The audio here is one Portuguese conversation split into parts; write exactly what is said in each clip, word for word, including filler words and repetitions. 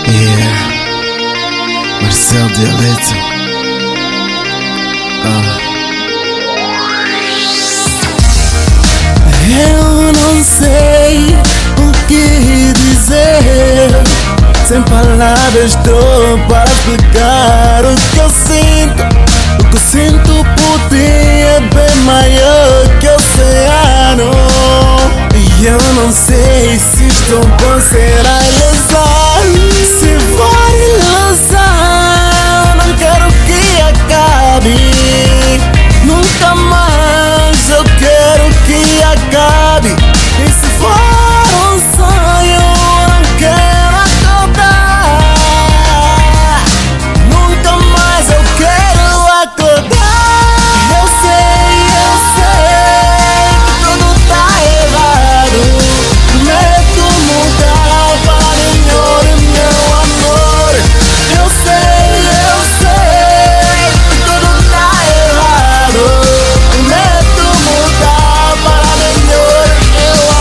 Yeah, Marcel Dialeto. Ah. Eu não sei o que dizer, sem palavras estou para explicar o que eu sinto. O que eu sinto por ti é bem maior que o oceano. E eu não sei se isto pode ser a ilusão. Se for ilusão, não quero que acabe. Nunca mais eu quero que acabe. E se for um sonho, não quero acordar. Nunca mais eu quero acordar. Eu sei, eu sei que tudo tá errado. Prometo mudar para melhor, meu amor. Eu sei, eu sei que tudo tá errado. Prometo mudar para melhor, meu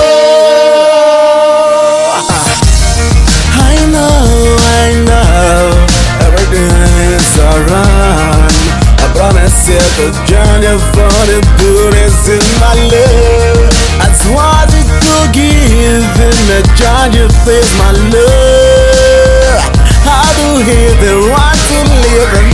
amor. I know, I know, everything's alright. I promise you the journey for the good is in my love. I swore to give in the journey is my love. I do have the right to live.